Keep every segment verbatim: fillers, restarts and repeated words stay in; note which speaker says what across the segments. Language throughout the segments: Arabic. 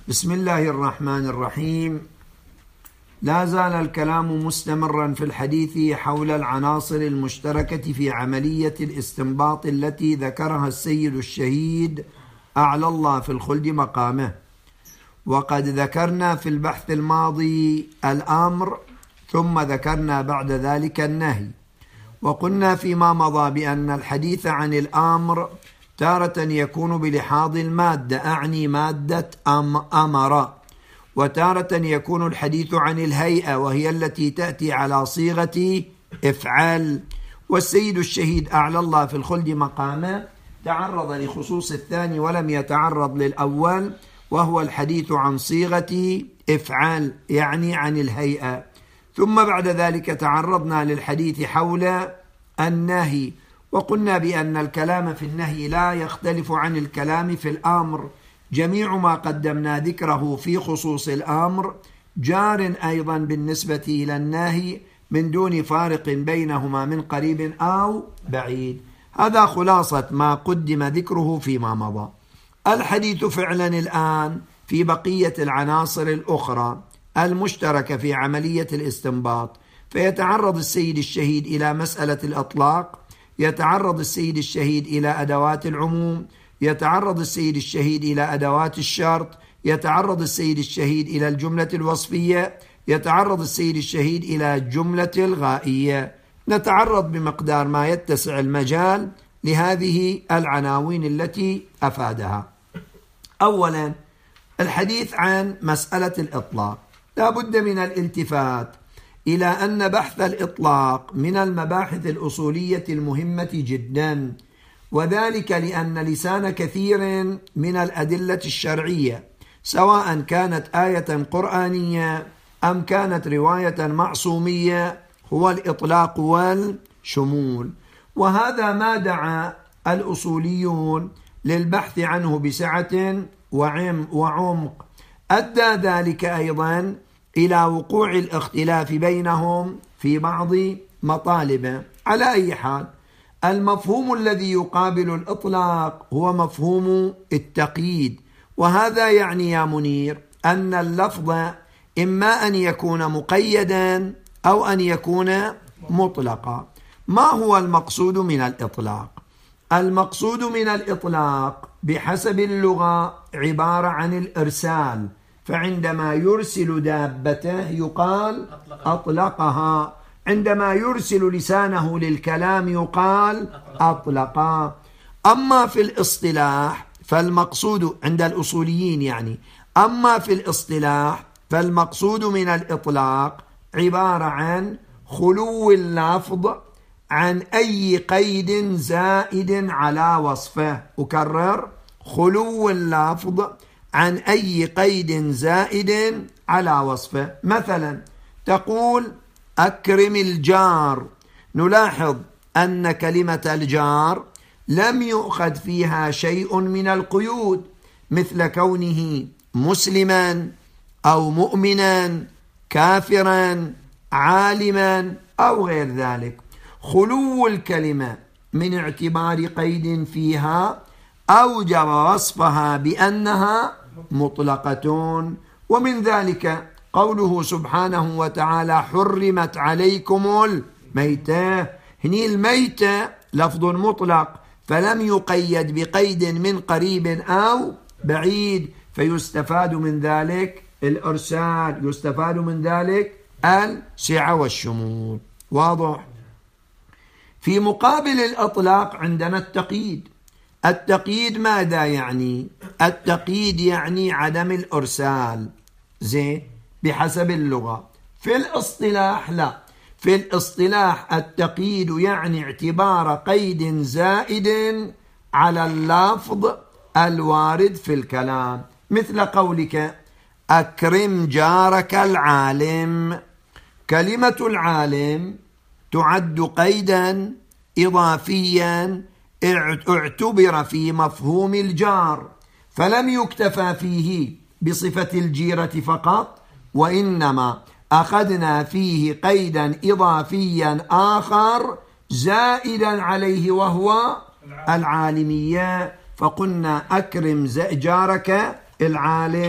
Speaker 1: بسم الله الرحمن الرحيم. لا زال الكلام مستمرا في الحديث حول العناصر المشتركة في عملية الاستنباط التي ذكرها السيد الشهيد أعلى الله في الخلد مقامه. وقد ذكرنا في البحث الماضي الأمر، ثم ذكرنا بعد ذلك النهي. وقلنا فيما مضى بأن الحديث عن الأمر تارة يكون بلحاظ المادة، أعني مادة أم أمر، وتارة يكون الحديث عن الهيئة وهي التي تأتي على صيغة افعل. والسيد الشهيد أعلى الله في الخلد مقامه تعرض لخصوص الثاني ولم يتعرض للأول، وهو الحديث عن صيغة افعل يعني عن الهيئة. ثم بعد ذلك تعرضنا للحديث حول النهي، وقلنا بأن الكلام في النهي لا يختلف عن الكلام في الأمر. جميع ما قدمنا ذكره في خصوص الأمر جار أيضا بالنسبة إلى النهي من دون فارق بينهما من قريب أو بعيد. هذا خلاصة ما قدم ذكره فيما مضى. الحديث فعلا الآن في بقية العناصر الأخرى المشتركة في عملية الاستنباط. فيتعرض السيد الشهيد إلى مسألة الأطلاق، يتعرض السيد الشهيد إلى أدوات العموم، يتعرض السيد الشهيد إلى أدوات الشرط، يتعرض السيد الشهيد إلى الجملة الوصفية، يتعرض السيد الشهيد إلى الجملة الغائية. نتعرض بمقدار ما يتسع المجال لهذه العناوين التي أفادها. أولا الحديث عن مسألة الإطلاق. لا بد من الالتفات إلى أن بحث الإطلاق من المباحث الأصولية المهمة جدا، وذلك لأن لسان كثير من الأدلة الشرعية سواء كانت آية قرآنية أم كانت رواية معصومية هو الإطلاق والشمول، وهذا ما دعا الأصوليون للبحث عنه بسعة وعمق. أدى ذلك أيضا إلى وقوع الاختلاف بينهم في بعض مطالبه. على أي حال، المفهوم الذي يقابل الإطلاق هو مفهوم التقييد، وهذا يعني يا منير أن اللفظ إما أن يكون مقيدا أو أن يكون مطلقا. ما هو المقصود من الإطلاق؟ المقصود من الإطلاق بحسب اللغة عبارة عن الإرسال، فعندما يرسل دابته يقال أطلقها، عندما يرسل لسانه للكلام يقال أطلقا. أما في الاصطلاح فالمقصود عند الأصوليين يعني أما في الاصطلاح فالمقصود من الإطلاق عبارة عن خلو اللفظ عن أي قيد زائد على وصفه. أكرر: خلو اللفظ عن أي قيد زائد على وصفه. مثلا تقول أكرم الجار، نلاحظ أن كلمة الجار لم يؤخذ فيها شيء من القيود مثل كونه مسلما أو مؤمنا كافرا عالما أو غير ذلك. خلو الكلمة من اعتبار قيد فيها أوجب وصفها بأنها مطلقة. ومن ذلك قوله سبحانه وتعالى حرمت عليكم الميتة. هني الميتة لفظ مطلق فلم يقيد بقيد من قريب أو بعيد، فيستفاد من ذلك الإرسال، يستفاد من ذلك السعة والشمول. واضح؟ في مقابل الإطلاق عندنا التقييد. التقييد ماذا يعني؟ التقييد يعني عدم الإرسال، زين، بحسب اللغة. في الاصطلاح لا، في الاصطلاح التقييد يعني اعتبار قيد زائد على اللفظ الوارد في الكلام، مثل قولك أكرم جارك العالم. كلمة العالم تعد قيدا إضافيا اعتبر في مفهوم الجار، فلم يكتفى فيه بصفة الجيرة فقط، وإنما أخذنا فيه قيدا إضافيا آخر زائدا عليه وهو العالمية، فقلنا أكرم جارك العالم،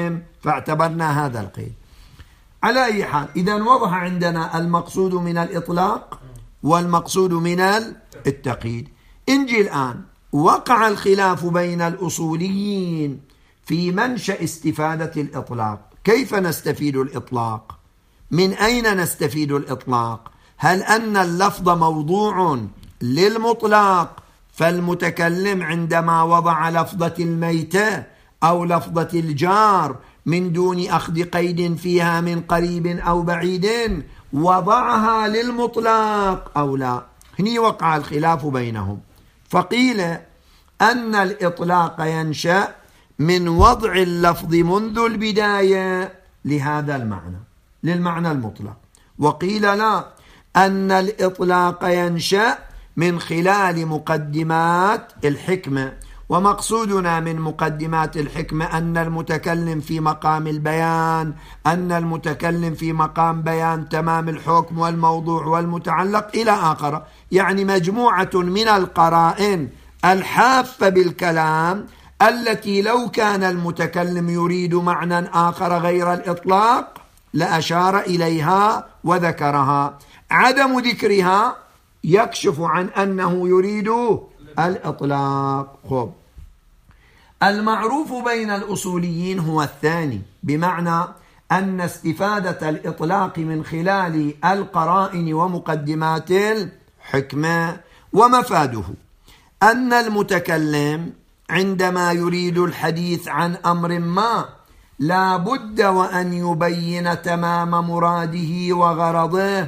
Speaker 1: فاعتبرنا هذا القيد. على أي حال، إذن وضح عندنا المقصود من الإطلاق والمقصود من التقييد. انجي الآن، وقع الخلاف بين الأصوليين في منشأ استفادة الإطلاق. كيف نستفيد الإطلاق؟ من أين نستفيد الإطلاق؟ هل أن اللفظ موضوع للمطلق فالمتكلم عندما وضع لفظة الميتة أو لفظة الجار من دون أخذ قيد فيها من قريب أو بعيد وضعها للمطلق أو لا؟ هنا وقع الخلاف بينهم، فقيل أن الإطلاق ينشأ من وضع اللفظ منذ البداية لهذا المعنى، للمعنى المطلق، وقيل لا، أن الإطلاق ينشأ من خلال مقدمات الحكمة. ومقصودنا من مقدمات الحكمة أن المتكلم في مقام البيان، أن المتكلم في مقام بيان تمام الحكم والموضوع والمتعلق إلى آخره، يعني مجموعة من القرائن الحافة بالكلام التي لو كان المتكلم يريد معنى آخر غير الإطلاق لأشار إليها وذكرها. عدم ذكرها يكشف عن أنه يريد الإطلاق. خب، المعروف بين الأصوليين هو الثاني، بمعنى أن استفادة الإطلاق من خلال القرائن ومقدمات الحكمة. ومفاده أن المتكلم عندما يريد الحديث عن أمر ما لا بد وأن يبين تمام مراده وغرضه.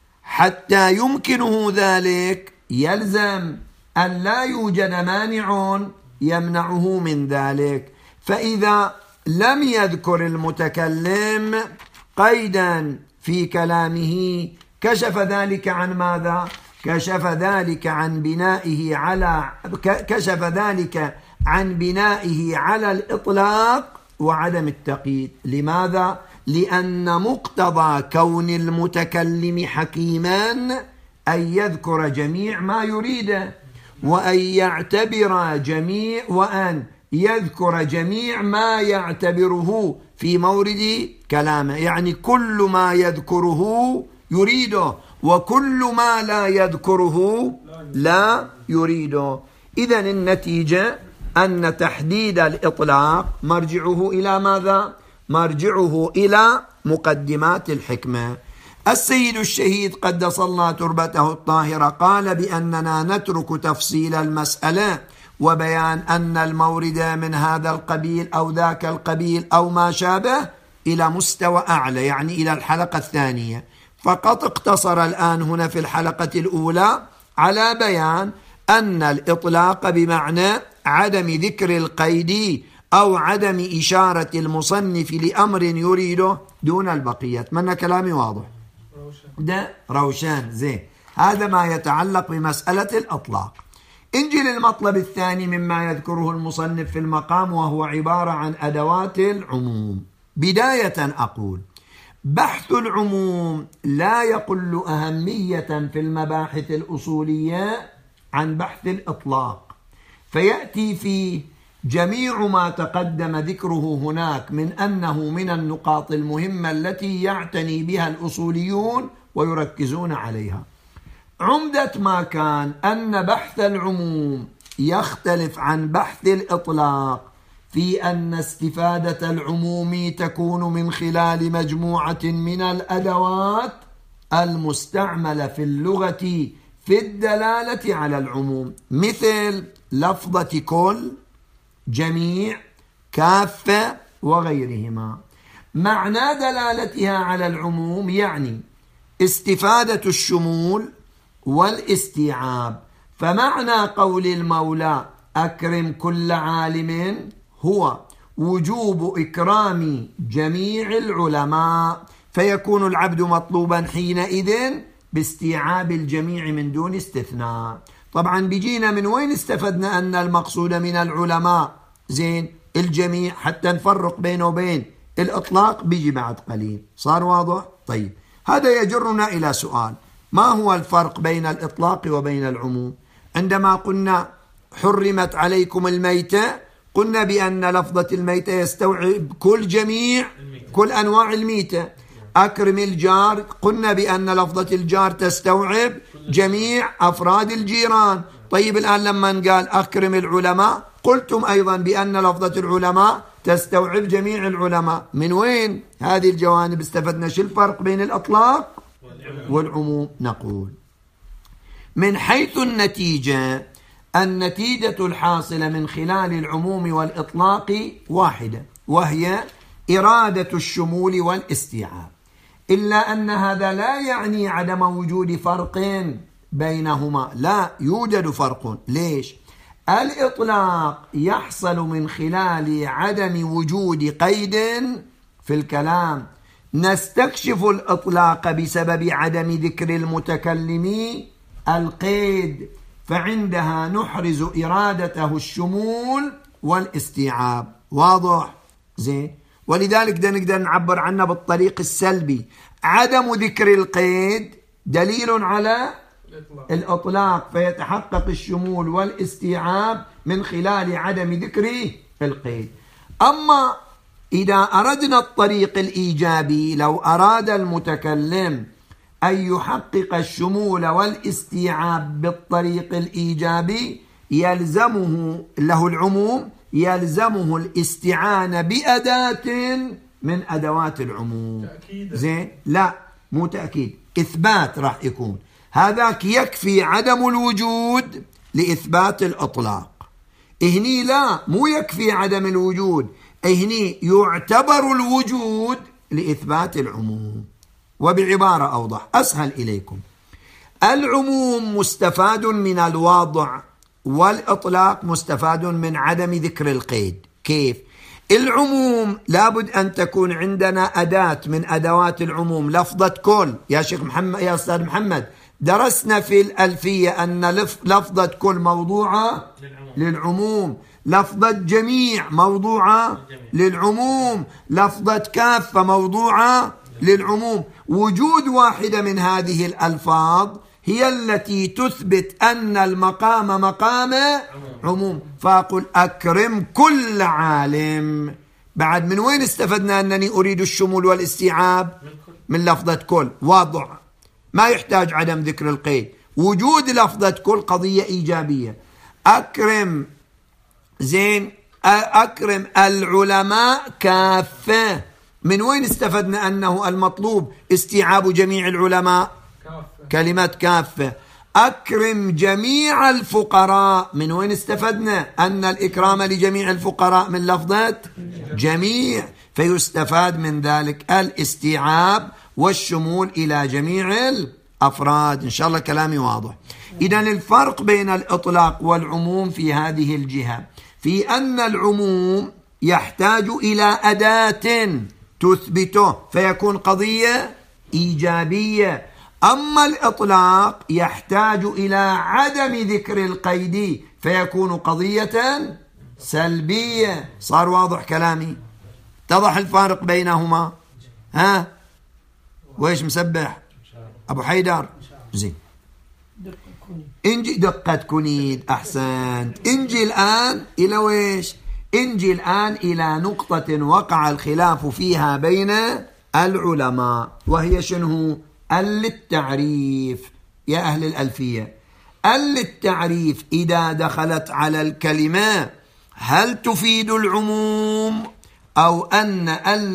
Speaker 1: حتى يمكنه ذلك يلزم أن لا يوجد مانع يمنعه من ذلك. فإذا لم يذكر المتكلم قيدا في كلامه كشف ذلك عن ماذا؟ كشف ذلك عن بنائه على كشف ذلك عن بنائه على الإطلاق وعدم التقييد. لماذا؟ لأن مقتضى كون المتكلم حكيما أن يذكر جميع ما يريده، وأن يعتبر جميع وأن يذكر جميع ما يعتبره في مورد كلامه، يعني كل ما يذكره يريده وكل ما لا يذكره لا يريده. إذن النتيجة أن تحديد الإطلاق مرجعه إلى ماذا؟ مرجعه إلى مقدمات الحكمة. السيد الشهيد قدس الله تربته الطاهرة قال بأننا نترك تفصيل المسألة وبيان أن المورد من هذا القبيل أو ذاك القبيل أو ما شابه إلى مستوى أعلى، يعني إلى الحلقة الثانية. فقط اقتصر الآن هنا في الحلقة الأولى على بيان أن الإطلاق بمعنى عدم ذكر القيد أو عدم إشارة المصنف لأمر يريده دون البقية. من كلامي واضح؟ ده روشان زين. هذا ما يتعلق بمسألة الإطلاق. انجي للمطلب الثاني مما يذكره المصنف في المقام، وهو عبارة عن أدوات العموم. بداية أقول بحث العموم لا يقل أهمية في المباحث الأصولية عن بحث الإطلاق، فيأتي فيه جميع ما تقدم ذكره هناك من أنه من النقاط المهمة التي يعتني بها الأصوليون ويركزون عليها. عمدة ما كان أن بحث العموم يختلف عن بحث الإطلاق في أن استفادة العموم تكون من خلال مجموعة من الأدوات المستعملة في اللغة في الدلالة على العموم، مثل لفظة كل، جميع، كافة وغيرهما. معنى دلالتها على العموم يعني استفادة الشمول والاستيعاب. فمعنى قول المولى أكرم كل عالم هو وجوب إكرام جميع العلماء، فيكون العبد مطلوبا حينئذ باستيعاب الجميع من دون استثناء. طبعا بيجينا من وين استفدنا أن المقصود من العلماء زين الجميع حتى نفرق بينه وبين الإطلاق، بيجي بعد قليل. صار واضح؟ طيب، هذا يجرنا إلى سؤال: ما هو الفرق بين الإطلاق وبين العموم؟ عندما قلنا حرمت عليكم الميتة قلنا بأن لفظة الميتة يستوعب كل جميع كل أنواع الميتة. أكرم الجار، قلنا بأن لفظة الجار تستوعب جميع أفراد الجيران. طيب الآن لما قال أكرم العلماء قلتم أيضا بأن لفظة العلماء تستوعب جميع العلماء. من وين هذه الجوانب استفدنا؟ شو الفرق بين الإطلاق والعموم؟ نقول من حيث النتيجة، النتيجة الحاصلة من خلال العموم والإطلاق واحدة، وهي إرادة الشمول والاستيعاب، إلا أن هذا لا يعني عدم وجود فرق بينهما، لا يوجد فرق. ليش؟ الإطلاق يحصل من خلال عدم وجود قيد في الكلام، نستكشف الإطلاق بسبب عدم ذكر المتكلم القيد، فعندها نحرز إرادته الشمول والاستيعاب. واضح؟ زين. ولذلك ده نقدر نعبر عنه بالطريق السلبي. عدم ذكر القيد دليل على الإطلاق، فيتحقق الشمول والاستيعاب من خلال عدم ذكر القيد. أما إذا أردنا الطريق الإيجابي، لو أراد المتكلم أن يحقق الشمول والاستيعاب بالطريق الإيجابي، يلزمه له العموم، يلزمه الاستعانة بأداة من أدوات العموم. زين؟ لا، مو تأكيد، إثبات راح يكون. هذاك يكفي عدم الوجود لإثبات الإطلاق. إهني لا، مو يكفي عدم الوجود، إهني يعتبر الوجود لإثبات العموم. وبعبارة أوضح أسهل إليكم، العموم مستفاد من الوضع، والإطلاق مستفاد من عدم ذكر القيد. كيف؟ العموم لابد أن تكون عندنا أداة من أدوات العموم، لفظة كل. يا شيخ محمد، يا أستاذ محمد، درسنا في الألفية أن لفظة كل موضوعة للعموم، لفظة جميع موضوعة للعموم، لفظة كافة موضوعة للعموم. وجود واحدة من هذه الألفاظ هي التي تثبت أن المقام مقام عموم. فأقول أكرم كل عالم. بعد من وين استفدنا أنني أريد الشمول والاستيعاب؟ من لفظة كل، وضع ما يحتاج عدم ذكر القيد. وجود لفظة كل قضية إيجابية. أكرم، زين، أكرم العلماء كافة. من وين استفدنا أنه المطلوب استيعاب جميع العلماء؟ كلمة كافة. أكرم جميع الفقراء. من وين استفدنا أن الإكرام لجميع الفقراء؟ من لفظة جميع، فيستفاد من ذلك الاستيعاب والشمول إلى جميع الأفراد. إن شاء الله كلامي واضح. إذن الفرق بين الإطلاق والعموم في هذه الجهة في أن العموم يحتاج إلى أداة تثبته فيكون قضية إيجابية، أما الإطلاق يحتاج إلى عدم ذكر القيد فيكون قضية سلبية. صار واضح كلامي؟ اتضح الفارق بينهما؟ ها؟ وإيش مسبح أبو حيدر؟ زين. انجي دقة كنيد، أحسنت. انجي الآن إلى ويش؟ انجي الآن إلى نقطة وقع الخلاف فيها بين العلماء، وهي شنو؟ التعريف. يا أهل الألفية، التعريف إذا دخلت على الكلمة هل تفيد العموم، أو أن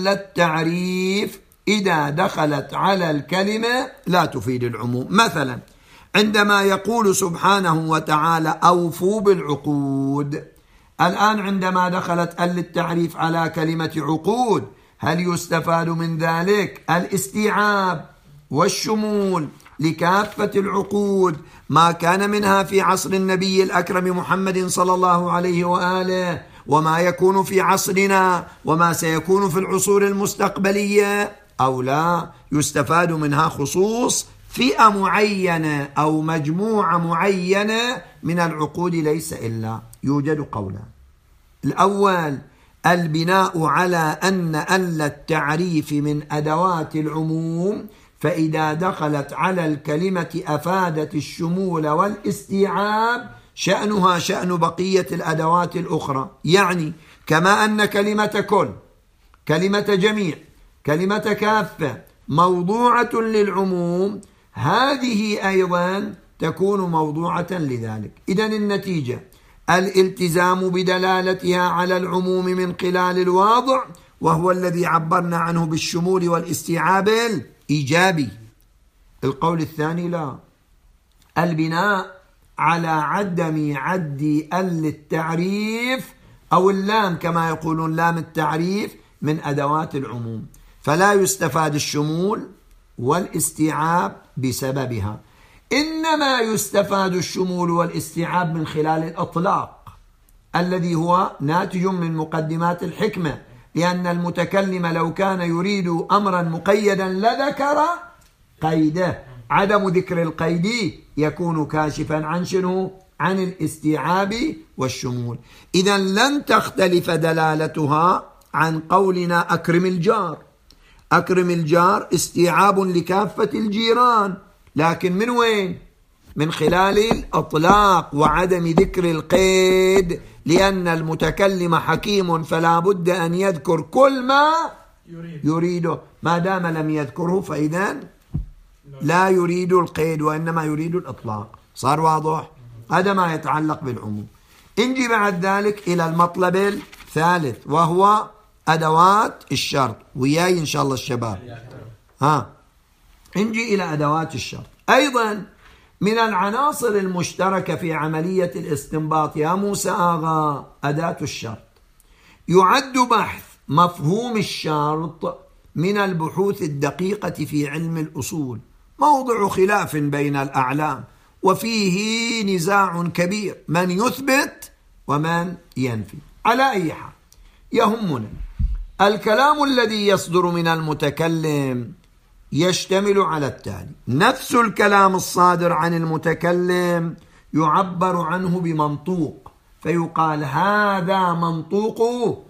Speaker 1: التعريف إذا دخلت على الكلمة لا تفيد العموم؟ مثلا عندما يقول سبحانه وتعالى أوفوا بالعقود، الآن عندما دخلت التعريف على كلمة عقود هل يستفاد من ذلك الاستيعاب والشمول لكافة العقود، ما كان منها في عصر النبي الأكرم محمد صلى الله عليه وآله، وما يكون في عصرنا، وما سيكون في العصور المستقبلية، أو لا يستفاد منها خصوص فئة معينة أو مجموعة معينة من العقود؟ ليس إلا. يوجد قولان. الأول البناء على أن أن التعريف من أدوات العموم، فإذا دخلت على الكلمة أفادت الشمول والاستيعاب، شأنها شأن بقية الأدوات الأخرى. يعني كما أن كلمة كل، كلمة جميع، كلمة كافة موضوعة للعموم، هذه أيضا تكون موضوعة لذلك. إذن النتيجة الالتزام بدلالتها على العموم من خلال الواضع، وهو الذي عبرنا عنه بالشمول والاستيعاب الإيجابي. القول الثاني لا، البناء على عدم عد ال التعريف أو اللام كما يقولون لام التعريف من أدوات العموم، فلا يستفاد الشمول والاستيعاب بسببها، إنما يستفاد الشمول والاستيعاب من خلال الإطلاق الذي هو ناتج من مقدمات الحكمة، لأن المتكلم لو كان يريد أمرا مقيدا لذكر قيده، عدم ذكر القيد يكون كاشفا عن شنو؟ عن الاستيعاب والشمول. إذا لن تختلف دلالتها عن قولنا أكرم الجار. أكرم الجار استيعاب لكافة الجيران، لكن من وين؟ من خلال الإطلاق وعدم ذكر القيد، لأن المتكلم حكيم فلا بد أن يذكر كل ما يريده، ما دام لم يذكره فإذا لا يريد القيد وإنما يريد الإطلاق. صار واضح؟ هذا ما يتعلق بالعموم. انجي بعد ذلك إلى المطلب الثالث وهو أدوات الشرط. وياي إن شاء الله الشباب. ها انجي إلى أدوات الشرط. أيضا من العناصر المشتركة في عملية الاستنباط يا موسى آغا أداة الشرط. يعد بحث مفهوم الشرط من البحوث الدقيقة في علم الأصول، موضع خلاف بين الأعلام، وفيه نزاع كبير من يثبت ومن ينفي. على أي حال يهمنا الكلام الذي يصدر من المتكلم يشتمل على التالي: نفس الكلام الصادر عن المتكلم يعبر عنه بمنطوق، فيقال هذا منطوق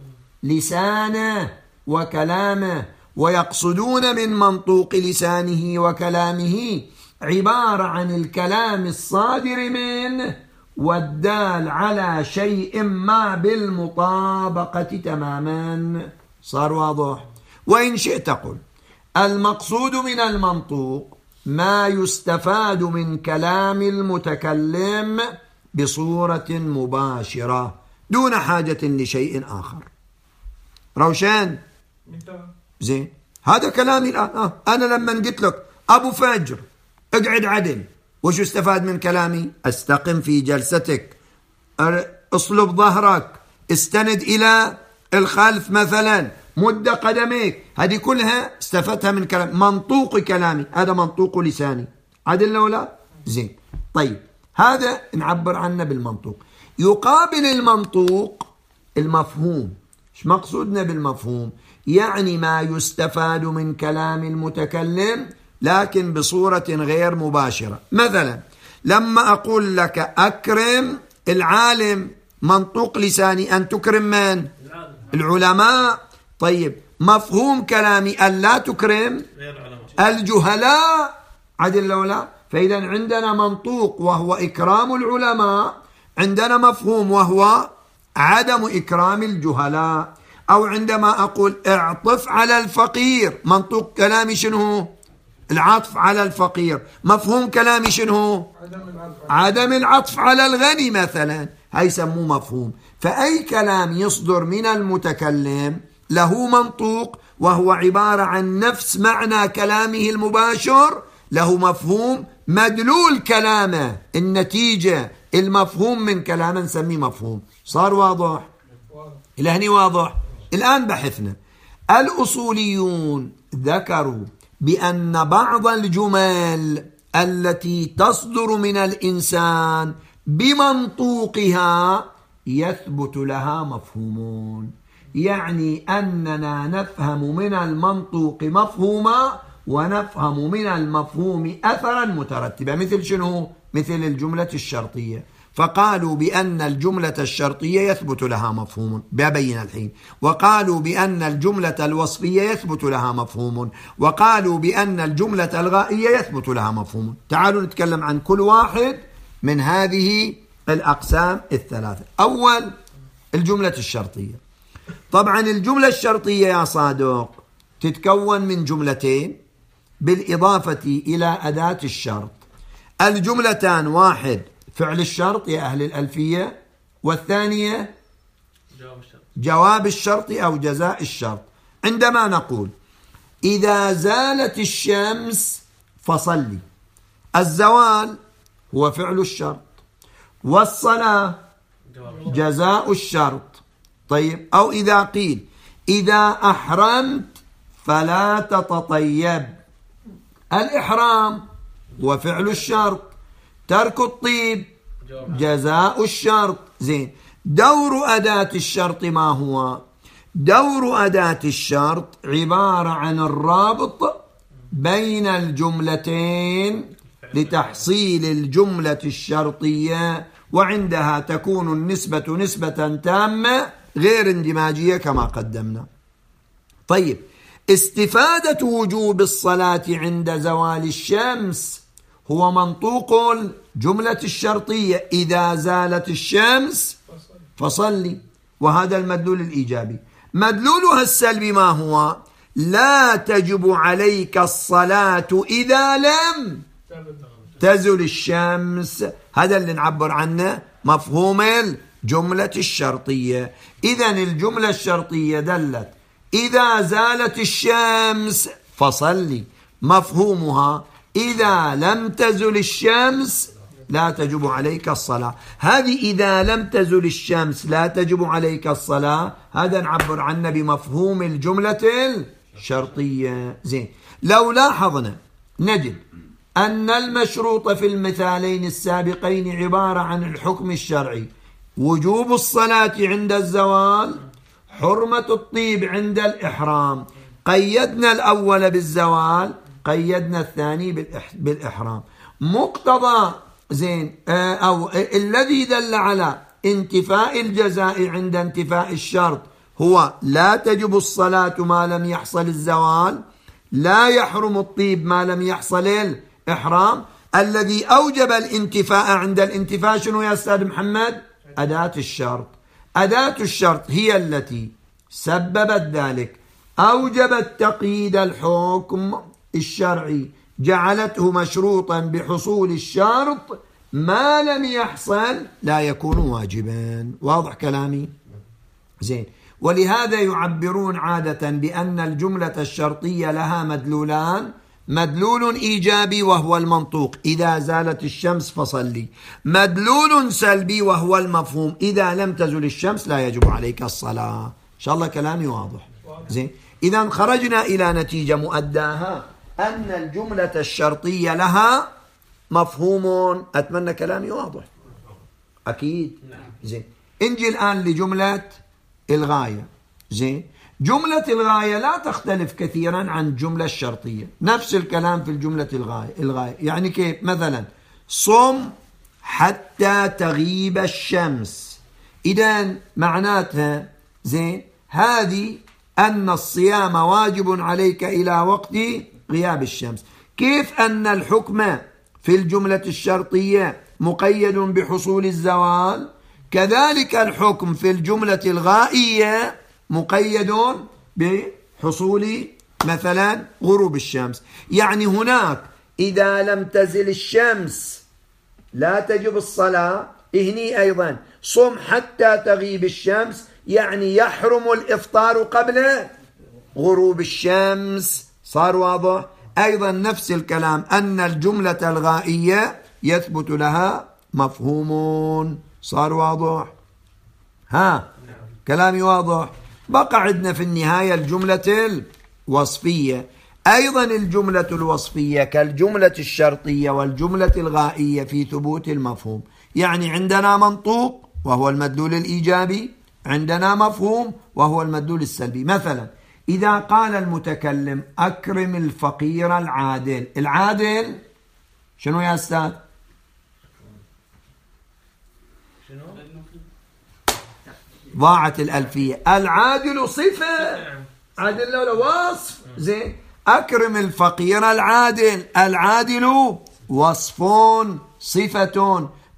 Speaker 1: لسانه وكلامه، ويقصدون من منطوق لسانه وكلامه عبارة عن الكلام الصادر منه والدال على شيء ما بالمطابقة تماما. صار واضح؟ وإن شئت قل المقصود من المنطوق ما يستفاد من كلام المتكلم بصورة مباشرة دون حاجة لشيء آخر. روشان؟ زين، هذا كلامي الآن. آه. أنا لما قلت لك أبو فجر اقعد عدل، وش استفاد من كلامي؟ استقم في جلستك، اصلب ظهرك، استند إلى الخلف مثلا، مد قدميك، هذه كلها استفدتها من كلام. منطوق كلامي هذا منطوق لساني، عدل ولا؟ زين. طيب هذا نعبر عنه بالمنطوق. يقابل المنطوق المفهوم. ايش مقصودنا بالمفهوم؟ يعني ما يستفاد من كلام المتكلم لكن بصورة غير مباشرة. مثلا لما أقول لك أكرم العالم، منطوق لساني أن تكرم من؟ العلماء. طيب مفهوم كلامي أن لا تكرم الجهلاء، عدل ولا؟ فإذا عندنا منطوق وهو إكرام العلماء، عندنا مفهوم وهو عدم إكرام الجهلاء. أو عندما أقول اعطف على الفقير، منطوق كلامي شنو؟ العطف على الفقير. مفهوم كلامي شنو؟ عدم العطف على الغني مثلا، هاي يسموه مفهوم. فأي كلام يصدر من المتكلم له منطوق وهو عبارة عن نفس معنى كلامه المباشر، له مفهوم مدلول كلامه، النتيجة المفهوم من كلامه نسميه مفهوم. صار واضح؟ إلى هني واضح؟ الآن بحثنا الأصوليون ذكروا بأن بعض الجمل التي تصدر من الإنسان بمنطوقها يثبت لها مفهومون، يعني أننا نفهم من المنطوق مفهوما ونفهم من المفهوم أثرا مترتبا. مثل شنو؟ مثل الجملة الشرطية، فقالوا بأن الجملة الشرطية يثبت لها مفهوم، ببين الحين. وقالوا بأن الجملة الوصفية يثبت لها مفهوم، وقالوا بأن الجملة الغائية يثبت لها مفهوم. تعالوا نتكلم عن كل واحد من هذه الأقسام الثلاثة. أول الجملة الشرطية. طبعا الجملة الشرطية يا صادق تتكون من جملتين بالإضافة إلى أداة الشرط. الجملتان واحد فعل الشرط يا أهل الألفية، والثانية
Speaker 2: جواب الشرط
Speaker 1: جواب الشرط أو جزاء الشرط. عندما نقول إذا زالت الشمس فصلي، الزوال هو فعل الشرط والصلاة جزاء الشرط. طيب، أو إذا قيل إذا أحرمت فلا تتطيب، الإحرام هو فعل الشرط، ترك الطيب جزاء الشرط. زين، دور أداة الشرط ما هو؟ دور أداة الشرط عبارة عن الرابط بين الجملتين لتحصيل الجملة الشرطية، وعندها تكون النسبة نسبة تامة غير اندماجية كما قدمنا. طيب، استفادة وجوب الصلاة عند زوال الشمس هو منطوق الجملة الشرطية إذا زالت الشمس فصلي، وهذا المدلول الإيجابي. مدلولها السلبي ما هو؟ لا تجب عليك الصلاة إذا لم تزل الشمس، هذا اللي نعبر عنه مفهوم الجملة الشرطية. إذن الجملة الشرطية دلت إذا زالت الشمس فصلي، مفهومها إذا لم تزل الشمس لا تجب عليك الصلاة. هذه إذا لم تزل الشمس لا تجب عليك الصلاة، هذا نعبر عنه بمفهوم الجملة الشرطية. زين، لو لاحظنا نجد أن المشروط في المثالين السابقين عبارة عن الحكم الشرعي: وجوب الصلاة عند الزوال، حرمة الطيب عند الإحرام. قيدنا الأول بالزوال، قيدنا الثاني بالإحرام. مقتضى زين أو الذي دل على انتفاء الجزاء عند انتفاء الشرط هو لا تجب الصلاة ما لم يحصل الزوال، لا يحرم الطيب ما لم يحصل الإحرام. الذي أوجب الانتفاء عند الانتفاء شنو يا أستاذ محمد؟ أداة الشرط. أداة الشرط هي التي سببت ذلك، أوجبت تقييد الحكم الشرعي، جعلته مشروطا بحصول الشرط، ما لم يحصل لا يكون واجبا. واضح كلامي؟ زين، ولهذا يعبرون عادة بأن الجملة الشرطية لها مدلولان: مدلول إيجابي وهو المنطوق إذا زالت الشمس فصلي، مدلول سلبي وهو المفهوم إذا لم تزل الشمس لا يجب عليك الصلاة. إن شاء الله كلامي واضح. زين، إذا خرجنا إلى نتيجة مؤداها أن الجملة الشرطية لها مفهوم. أتمنى كلامي واضح. أكيد. زين، انجي الآن لجملة الغاية. زين، جملة الغاية لا تختلف كثيرا عن الجملة الشرطية، نفس الكلام في الجملة الغاية. الغاية يعني كيف؟ مثلا صم حتى تغيب الشمس، إذن معناتها زين هذه أن الصيام واجب عليك إلى وقت غياب الشمس. كيف أن الحكم في الجملة الشرطية مقيد بحصول الزوال، كذلك الحكم في الجملة الغائية مقيد بحصول مثلا غروب الشمس. يعني هناك إذا لم تزل الشمس لا تجب الصلاة، هني أيضا صم حتى تغيب الشمس، يعني يحرم الإفطار قبل غروب الشمس. صار واضح؟ أيضا نفس الكلام أن الجملة الغائية يثبت لها مفهوم. صار واضح؟ ها كلامي واضح؟ بقى عندنا في النهاية الجملة الوصفية. أيضا الجملة الوصفية كالجملة الشرطية والجملة الغائية في ثبوت المفهوم. يعني عندنا منطوق وهو المدلول الإيجابي، عندنا مفهوم وهو المدلول السلبي. مثلا إذا قال المتكلم أكرم الفقير العادل، العادل شنو يا أستاذ؟ ضاعت الألفية. العادل صفة، عادل ولا وصف. زين، أكرم الفقير العادل، العادل وصف صفة.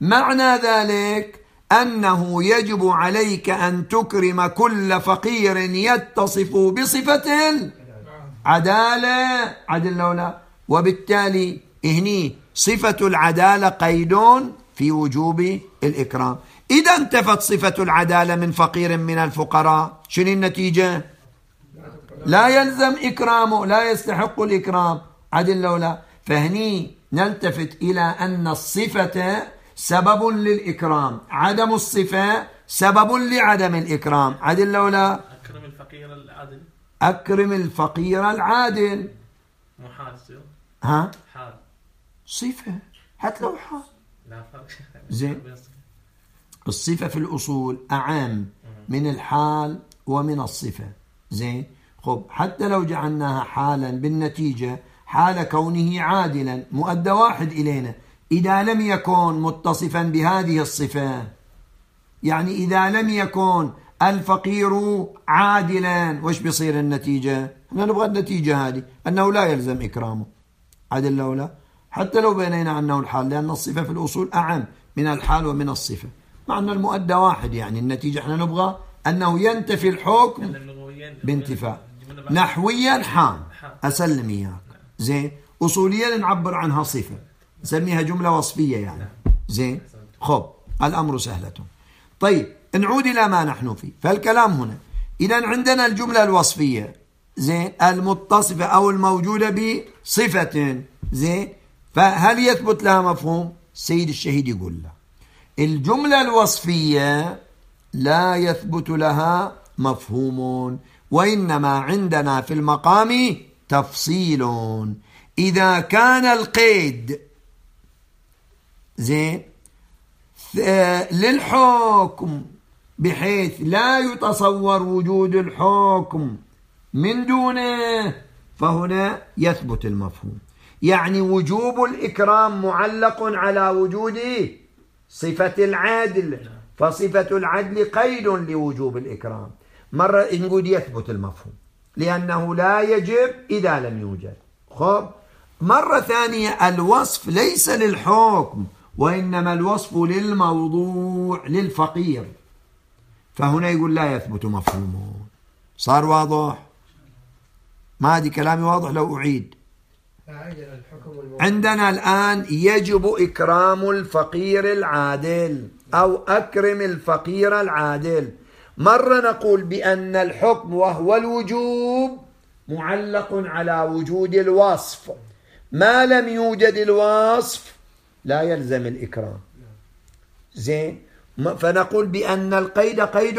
Speaker 1: معنى ذلك أنه يجب عليك أن تكرم كل فقير يتصف بصفة العدالة عدل لولا. وبالتالي هني صفة العدالة قيد في وجوب الإكرام. إذا انتفت صفة العدالة من فقير من الفقراء شنو النتيجة؟ لا يلزم إكرامه، لا يستحق الإكرام عدل لولا. فهني نلتفت إلى أن الصفة سبب للإكرام، عدم الصفة سبب لعدم الإكرام عدل لولا.
Speaker 2: أكرم الفقير العادل،
Speaker 1: أكرم الفقير العادل
Speaker 2: مو حال يصير؟
Speaker 1: ها؟
Speaker 2: حال
Speaker 1: صفة حتى لو حال
Speaker 2: لا فرق
Speaker 1: زين. الصفة في الأصول أعم من الحال ومن الصفة. زين. خب حتى لو جعلناها حالا بالنتيجة حال كونه عادلا مؤدى واحد إلينا، إذا لم يكن متصفا بهذه الصفة، يعني إذا لم يكن الفقير عادلا وش بيصير النتيجة؟ احنا نبغى النتيجة هذه أنه لا يلزم إكرامه عدل لولا، حتى لو بينينا عنه الحال، لأن الصفة في الأصول أعم من الحال ومن الصفة، مع أن المؤدى واحد. يعني النتيجة احنا نبغى أنه ينتفي الحكم بانتفاء. نحويا حال أسلم إياك. زين. أصوليا نعبر عنها صفة نسميها جملة وصفية يعني. زين. خب الأمر سهلة. طيب نعود إلى ما نحن فيه. فالكلام هنا إذا عندنا الجملة الوصفية زين المتصفة أو الموجودة بصفة. زين. فهل يثبت لها مفهوم؟ سيد الشهيد يقول له الجملة الوصفية لا يثبت لها مفهوم، وإنما عندنا في المقام تفصيل. إذا كان القيد زين للحكم بحيث لا يتصور وجود الحكم من دونه فهنا يثبت المفهوم. يعني وجوب الإكرام معلق على وجود صفة العدل، فصفة العدل قيد لوجوب الإكرام. مرة نقول يثبت المفهوم لأنه لا يجب إذا لم يوجد. خب مرة ثانية الوصف ليس للحكم وإنما الوصف للموضوع للفقير، فهنا يقول لا يثبت مفهومه. صار واضح؟ ما هذه كلامي واضح لو أعيد؟ عندنا الآن يجب إكرام الفقير العادل أو أكرم الفقير العادل. مرة نقول بأن الحكم وهو الوجوب معلق على وجود الوصف، ما لم يوجد الوصف لا يلزم الإكرام. زين. فنقول بأن القيد قيد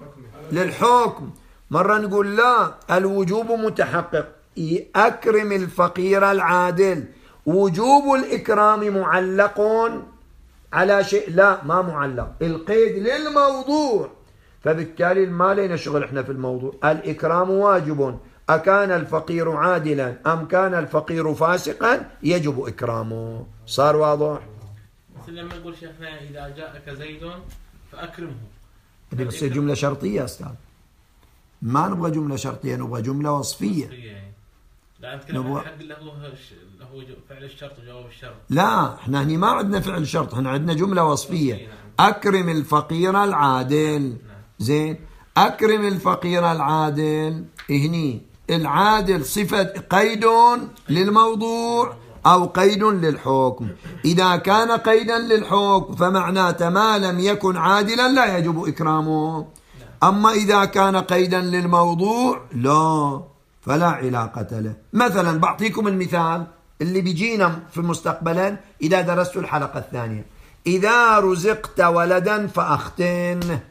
Speaker 1: للحكم. مرة نقول لا الوجوب متحقق، أكرم الفقير العادل، وجوب الإكرام معلق على شيء، لا ما معلق، القيد للموضوع، فبالتالي ما لنا شغل احنا في الموضوع. الإكرام واجب، أكان الفقير عادلا أم كان الفقير فاسقا يجب إكرامه. صار واضح؟
Speaker 2: مثل لما يقول شيخنا إذا جاءك زيد فأكرمه،
Speaker 1: هذه بس جملة شرطية أستاذ، ما نبغى جملة شرطية، نبغى جملة وصفية.
Speaker 2: لا نتكلم عن حق اللي هو فعل الشرط وجواب الشرط.
Speaker 1: لا احنا هني ما عندنا فعل شرط، احنا عندنا جملة وصفية. أكرم الفقير العادل. زين. أكرم الفقير العادل، هني العادل صفة قيد للموضوع أو قيد للحكم. إذا كان قيدا للحكم فمعناته ما لم يكن عادلا لا يجب إكرامه. أما إذا كان قيدا للموضوع لا، فلا علاقة له. مثلا بعطيكم المثال اللي بيجينا في مستقبلا إذا درست الحلقة الثانية. إذا رزقت ولدا فأختن،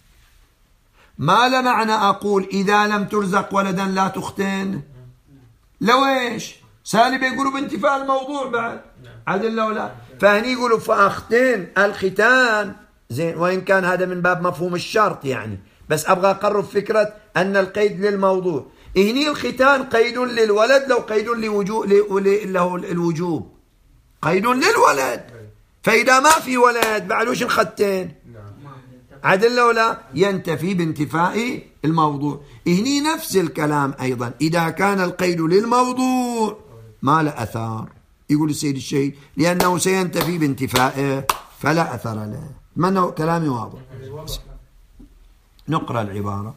Speaker 1: ما له معنى أقول إذا لم ترزق ولدا لا تختن؟ لو إيش سالب يقولوا بانتفاء الموضوع بعد عدل لو لا، فهني يقولوا فأختن الختان. زين. وإن كان هذا من باب مفهوم الشرط يعني، بس أبغى أقرب فكرة أن القيد للموضوع. هني الختان قيد للولد لو قيد لوجوب له الوجوب قيد للولد، فإذا ما في ولد بعلوش الختين عدل لو لا ينتفي بانتفاء الموضوع. هني نفس الكلام أيضا، إذا كان القيد للموضوع ما له أثار، يقول السيد الشهيد، لأنه سينتفي بانتفاء فلا أثر له. أتمنى كلامي واضح. نقرأ العبارة.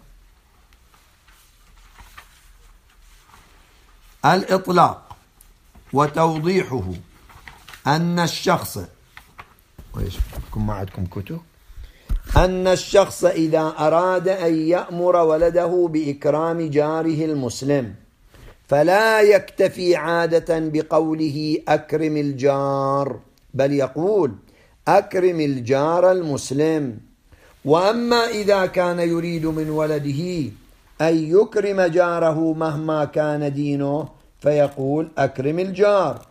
Speaker 1: الإطلاق وتوضيحه أن الشخص وإيش بكم ما عندكم كتب أن الشخص إذا أراد أن يأمر ولده بإكرام جاره المسلم فلا يكتفي عادة بقوله أكرم الجار، بل يقول أكرم الجار المسلم. وأما إذا كان يريد من ولده أن يكرم جاره مهما كان دينه فيقول أكرم الجار،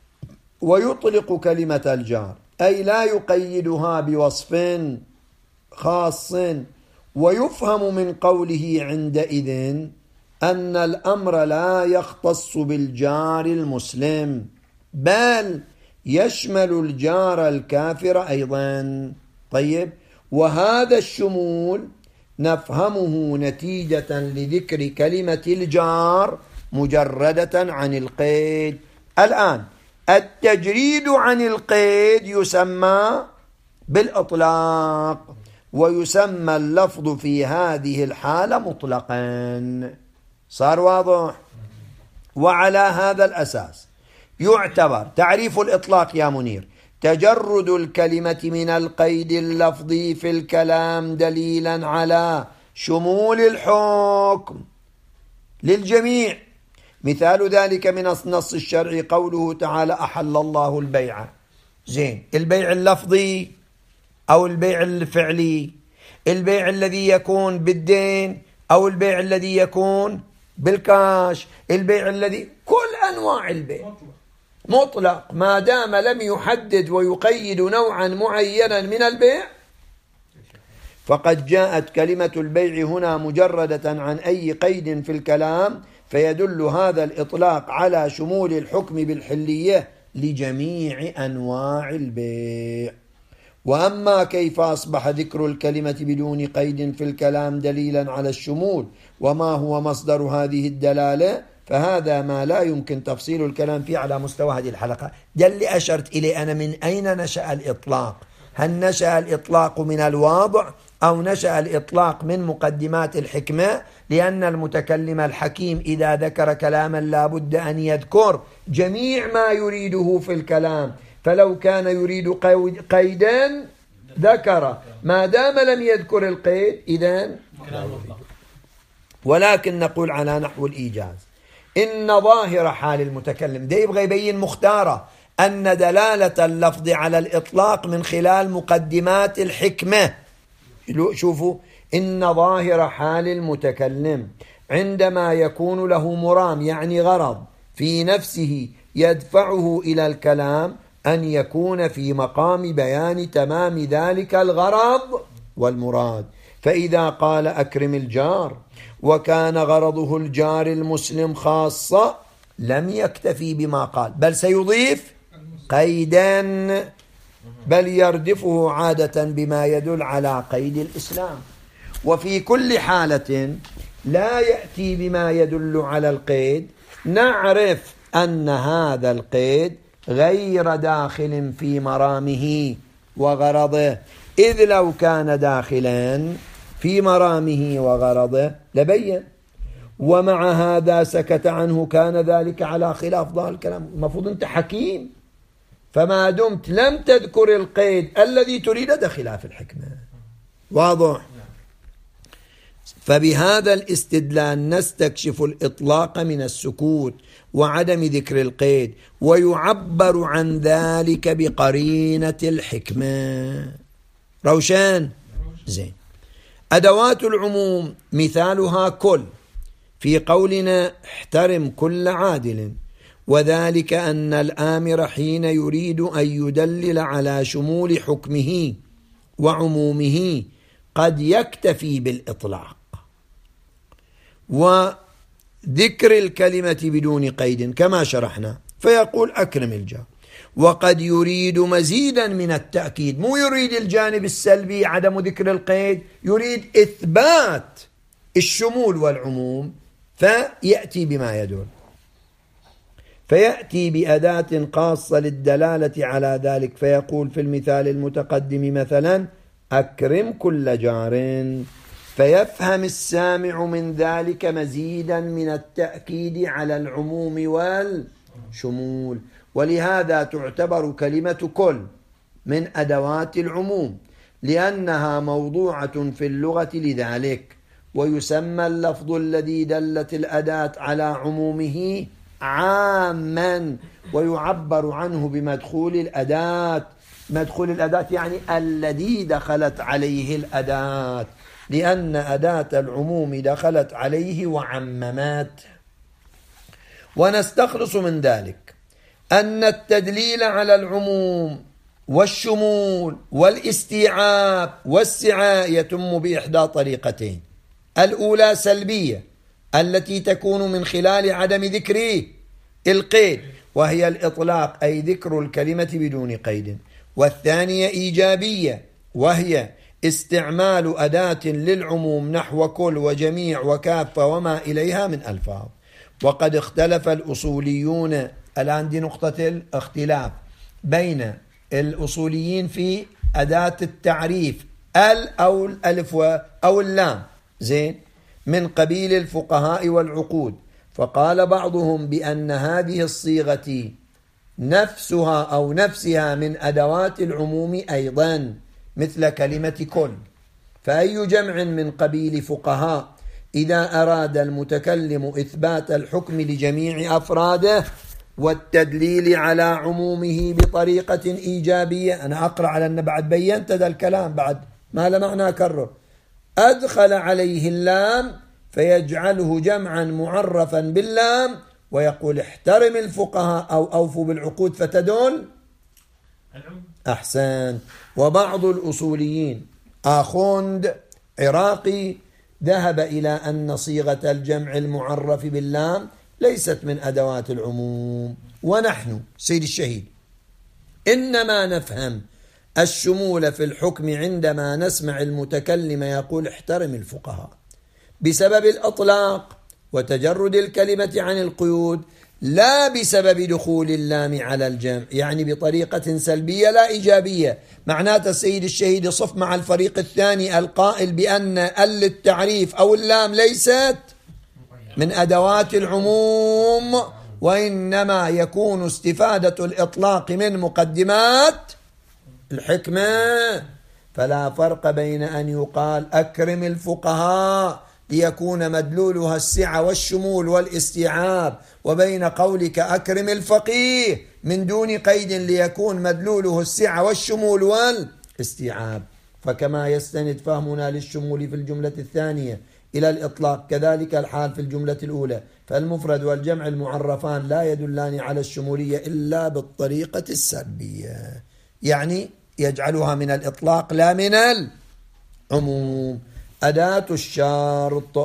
Speaker 1: ويطلق كلمة الجار أي لا يقيدها بوصف خاص. ويفهم من قوله عندئذ أن الأمر لا يختص بالجار المسلم بل يشمل الجار الكافر أيضا. طيب، وهذا الشمول نفهمه نتيجة لذكر كلمة الجار مجردة عن القيد. الآن التجريد عن القيد يسمى بالإطلاق، ويسمى اللفظ في هذه الحالة مطلقا. صار واضح؟ وعلى هذا الأساس يعتبر تعريف الإطلاق يا منير تجرد الكلمة من القيد اللفظي في الكلام دليلا على شمول الحكم للجميع. مثال ذلك من النص الشرعي قوله تعالى أحل الله البيع. زين، البيع اللفظي أو البيع الفعلي؟ البيع الذي يكون بالدين أو البيع الذي يكون بالكاش؟ البيع الذي كل أنواع البيع مطلق ما دام لم يحدد ويقيد نوعا معينا من البيع. فقد جاءت كلمة البيع هنا مجردة عن أي قيد في الكلام، فيدل هذا الإطلاق على شمول الحكم بالحلية لجميع أنواع البيع. وأما كيف أصبح ذكر الكلمة بدون قيد في الكلام دليلا على الشمول وما هو مصدر هذه الدلالة فهذا ما لا يمكن تفصيل الكلام فيه على مستوى هذه الحلقة. ده اللي أشرت إليه أنا. من أين نشأ الإطلاق؟ هل نشأ الإطلاق من الواضع أو نشأ الإطلاق من مقدمات الحكمة؟ لأن المتكلم الحكيم إذا ذكر كلاما لا بد أن يذكر جميع ما يريده في الكلام، فلو كان يريد قيدا ذكر، ما دام لم يذكر القيد إذن. ولكن نقول على نحو الإيجاز إن ظاهر حال المتكلم ده يبغى يبين مختارة أن دلالة اللفظ على الإطلاق من خلال مقدمات الحكمة. شوفوا، إن ظاهر حال المتكلم عندما يكون له مرام يعني غرض في نفسه يدفعه إلى الكلام أن يكون في مقام بيان تمام ذلك الغرض والمراد. فإذا قال أكرم الجار وكان غرضه الجار المسلم خاصة لم يكتفي بما قال، بل سيضيف قيدا، بل يردفه عادة بما يدل على قيد الإسلام. وفي كل حالة لا يأتي بما يدل على القيد نعرف أن هذا القيد غير داخل في مرامه وغرضه، إذ لو كان داخلا في مرامه وغرضه لبين. ومع هذا سكت عنه، كان ذلك على خلاف ظاهر الكلام. المفروض أنت حكيم، فما دمت لم تذكر القيد الذي تريد ده خلاف الحكمة. واضح؟ فبهذا الاستدلال نستكشف الإطلاق من السكوت وعدم ذكر القيد، ويعبر عن ذلك بقرينة الحكمة. روشان؟ زين. أدوات العموم مثالها كل، في قولنا احترم كل عادل، وذلك أن الآمر حين يريد أن يدلل على شمول حكمه وعمومه قد يكتفي بالإطلاق وذكر الكلمة بدون قيد كما شرحنا، فيقول أكرم الجار. وقد يريد مزيدا من التأكيد، مو يريد الجانب السلبي عدم ذكر القيد، يريد إثبات الشمول والعموم، فيأتي بما يدل. فيأتي بأداة خاصة للدلالة على ذلك، فيقول في المثال المتقدم مثلا أكرم كل جار، فيفهم السامع من ذلك مزيدا من التأكيد على العموم والشمول. ولهذا تعتبر كلمة كل من أدوات العموم لأنها موضوعة في اللغة لذلك. ويسمى اللفظ الذي دلت الأداة على عمومه عاما، ويعبر عنه بمدخول الأداة. مدخول الأداة يعني الذي دخلت عليه الأداة، لأن أداة العموم دخلت عليه وعممت. ونستخلص من ذلك أن التدليل على العموم والشمول والاستيعاب والسعاء يتم بإحدى طريقتين: الأولى سلبية التي تكون من خلال عدم ذكر القيد، وهي الإطلاق أي ذكر الكلمة بدون قيد. والثانية إيجابية، وهي استعمال أداة للعموم نحو كل وجميع وكافة وما إليها من ألفاظ. وقد اختلف الأصوليون، الآن دي نقطة الاختلاف بين الأصوليين في أداة التعريف ال أو الألف أو اللام، زين، من قبيل الفقهاء والعقود. فقال بعضهم بأن هذه الصيغة نفسها أو نفسها من أدوات العموم أيضا مثل كلمة كل. فأي جمع من قبيل فقهاء إذا أراد المتكلم إثبات الحكم لجميع أفراده والتدليل على عمومه بطريقة إيجابية، أنا أقرأ على أن بعد بينت ذا الكلام بعد ما لا معنى أكرر، أدخل عليه اللام فيجعله جمعا معرفا باللام، ويقول احترم الفقهاء أو أوفوا بالعقود فتدل أحسن. وبعض الأصوليين آخوند عراقي ذهب إلى أن صيغة الجمع المعرف باللام ليست من أدوات العموم. ونحن سيد الشهيد إنما نفهم الشمول في الحكم عندما نسمع المتكلم يقول احترم الفقهاء بسبب الأطلاق وتجرد الكلمة عن القيود، لا بسبب دخول اللام على الجمع، يعني بطريقة سلبية لا إيجابية. معناته السيد الشهيد صف مع الفريق الثاني القائل بأن ال التعريف أو اللام ليست من أدوات العموم، وإنما يكون استفادة الإطلاق من مقدمات الحكمة. فلا فرق بين أن يقال أكرم الفقهاء ليكون مدلولها السعة والشمول والاستيعاب، وبين قولك أكرم الفقيه من دون قيد ليكون مدلوله السعة والشمول والاستيعاب. فكما يستند فهمنا للشمول في الجملة الثانية إلى الإطلاق كذلك الحال في الجملة الأولى، فالمفرد والجمع المعرفان لا يدلان على الشمولية إلا بالطريقة السلبية، يعني يجعلها من الإطلاق لا من العموم. أداة الشرط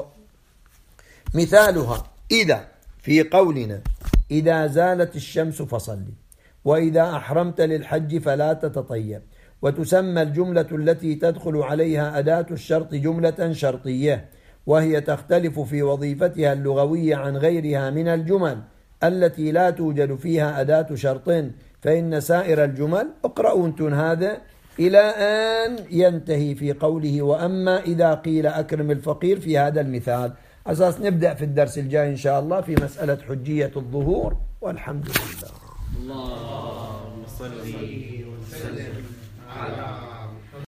Speaker 1: مثالها إذا في قولنا إذا زالت الشمس فصلي، وإذا أحرمت للحج فلا تتطيب. وتسمى الجملة التي تدخل عليها أداة الشرط جملة شرطية، وهي تختلف في وظيفتها اللغوية عن غيرها من الجمل التي لا توجد فيها أداة شرط. فإن سائر الجمل اقرأوا انتم هذا إلى أن ينتهي في قوله وأما إذا قيل أكرم الفقير في هذا المثال. أساس نبدأ في الدرس الجاي إن شاء الله في مسألة حجية الظهور، والحمد لله.
Speaker 2: اللهم صل وسلم على